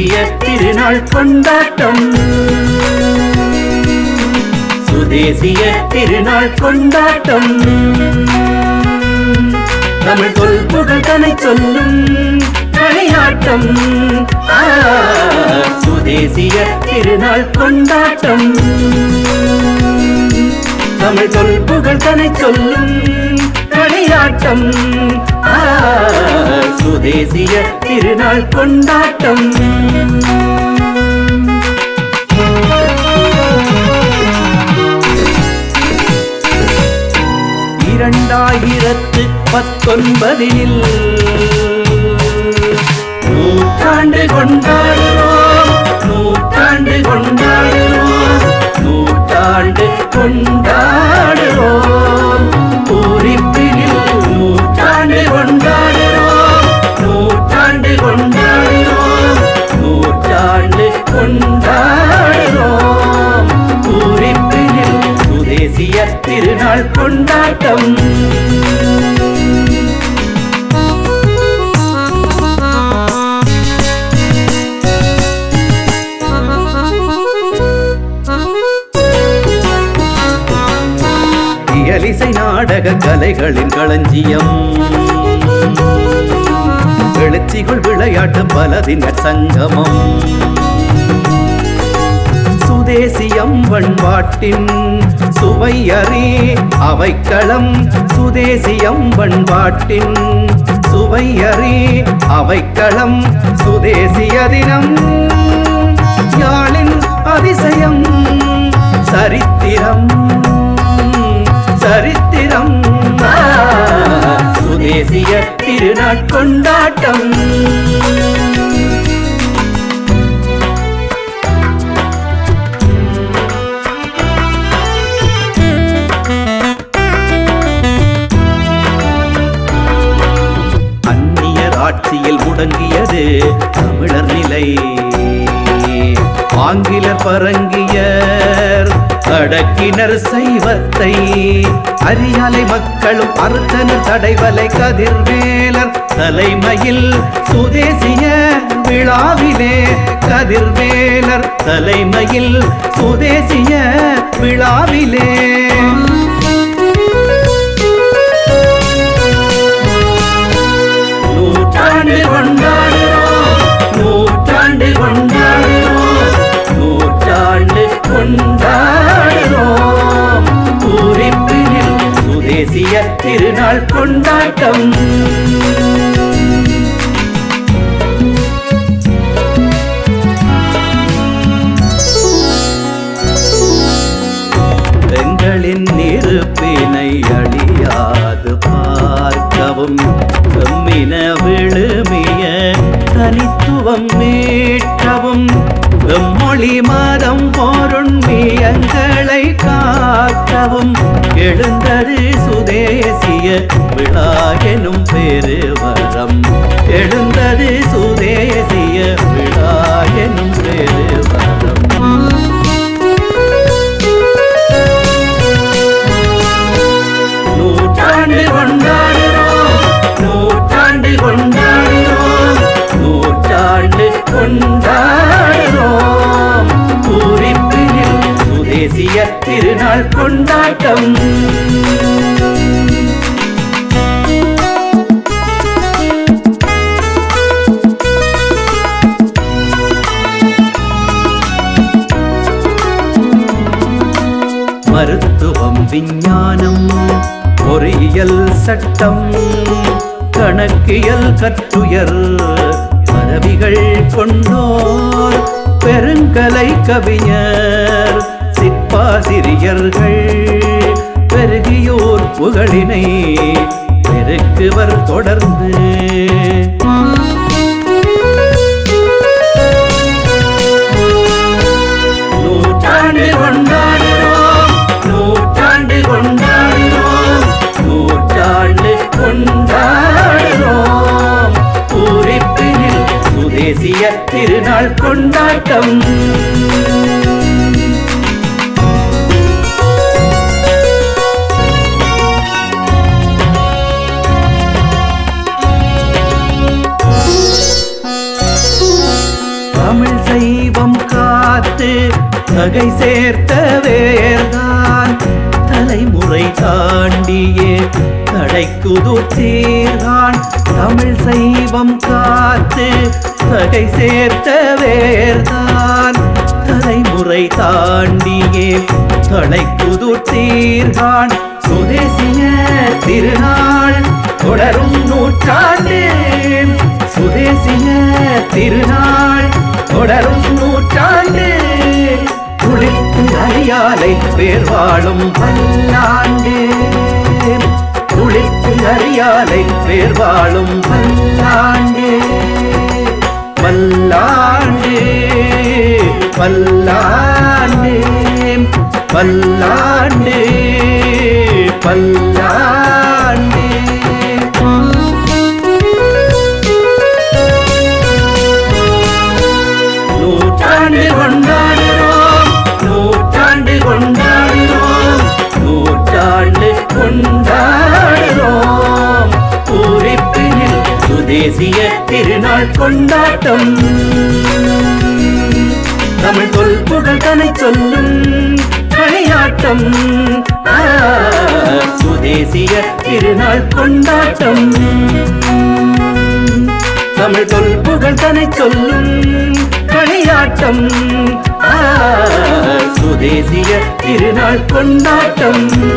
சுதேசிய திருநாள் கொண்டாட்டம் சுதேசிய திருநாள் கொண்டாட்டம் தமிழ் தொல்புகழ் தனை சொல்லும் களியாட்டம் சுதேசிய திருநாள் கொண்டாட்டம் தமிழ் தொல்புகழ் தனை சொல்லும் களியாட்டம் சுதேசிய திருநாள் கொண்டாட்டம் 2019 நூற்றாண்டு கொண்டாடுறோம் நூற்றாண்டு கொண்டாடுறோம் நூற்றாண்டு கொண்டாடுறோம் பூரிப்பினில் நூற்றாண்டு கொண்டாடுறோம் நூற்றாண்டு கொண்டாடுறோம் நூற்றாண்டு கொண்டாடுறோம் பூரிப்பினில் சுதேசிய திருநாள் கொண்டாட்டம் இசை நாடக கலைகளின் களஞ்சியம் எழுச்சிகள் விளையாட்டு பலதின சங்கமம் சுதேசியம் பண்பாட்டின் சுவையறி அவைக்களம் சுதேசியம் பண்பாட்டின் சுவையறி அவைக்களம் சுதேசிய தினம் யாழின் அதிசயம் சரித்திரம் சரித்திரம் சுதேசிய திருநாள் கொண்டாட்டம் அந்நியர் ஆட்சியில் முடங்கியது தமிழர் நிலை ஆங்கிலர் பரங்கியர் அடக்கினர் சைவத்தை அரியாலை மக்களும் அர்த்தனர் தடைவலை கதிர்வேலர் தலைமையில் சுதேசிய விழாவிலே கதிர்வேலர் தலைமையில் சுதேசிய விழாவிலே நூற்றாண்டு கொண்டாடுறோம் நூற்றாண்டு கொண்டாடுறோம் நூற்றாண்டு கொண்டாடுறோம் பூரிப்பினில் சுதேசிய திருநாள் கொண்டாட்டம் பெண்களின் இருப்பினை அழியாது பார்க்கவும் செம்மின விழுமிய தனித்துவம் மீட்கவும் மொழி மதம் பொருண்மியங்களை காக்கவும் எழுந்தது சுதேசிய விழா எனும் பெருவரம் எழுந்தது சுதேசிய விழா எனும் பெருவரம் நூற்றாண்டு கொண்டாடுறோம் நூற்றாண்டு கொண்டாடுறோம் நூற்றாண்டு கொண்டாடுறோம் பூரிப்பினில் சுதேசிய திருநாள் கொண்டாட்டம் மருத்துவம் விஞ்ஞானம் பொறியியல் சட்டம் கணக்கியல் கற்றுயர் பதவிகள் கொண்டோர் பெருங்கலை கவிஞர் சிற்பாசிரியர்கள் பெருகியோர் புகழினை பெருக்குவர் தொடர்ந்து நூற்றாண்டு கொண்டாடுறோம் நூற்றாண்டு கொண்டாடுறோம் நூற்றாண்டு கொண்டாடுறோம் பூரிப்பினில் சுதேசிய திருநாள் கொண்டாட்டம் தகை சேர்த்த வேர்தான் தலைமுறை தாண்டியே தடைக்குதுர் சீர்தான் தமிழ் சைவம் காத்து தகை சேர்த்த வேர்தான் தலைமுறை தாண்டியே தடைக்குதுர் சீர்தான் சுதேசிய திருநாள் தொடரும் நூற்றாண்டு சுதேசிய திருநாள் தொடரும் நூற்றாண்டு துளிர்த்து அறியாலை பேர் வாழும் பல்லாண்டு துளிர்த்து அறியாலை பேர் வாழும் பல்லாண்டு பல்லாண்டு பல்லாண்டு பல்லாண்டு பல்லாண்டு நூற்றாண்டு கொண்டாடுறோம் நூற்றாண்டு கொண்டாடுறோம் நூற்றாண்டு கொண்டாடுறோம் பூரிப்பினில் சுதேசிய திருநாள் கொண்டாட்டம் தமிழ் தொல்புகழ் தனை சொல்லும் களியாட்டம் சுதேசிய திருநாள் கொண்டாட்டம் தமிழ் தொல்புகழ் தனை சொல்லும் களியாட்டம் சுதேசிய திருநாள் கொண்டாட்டம்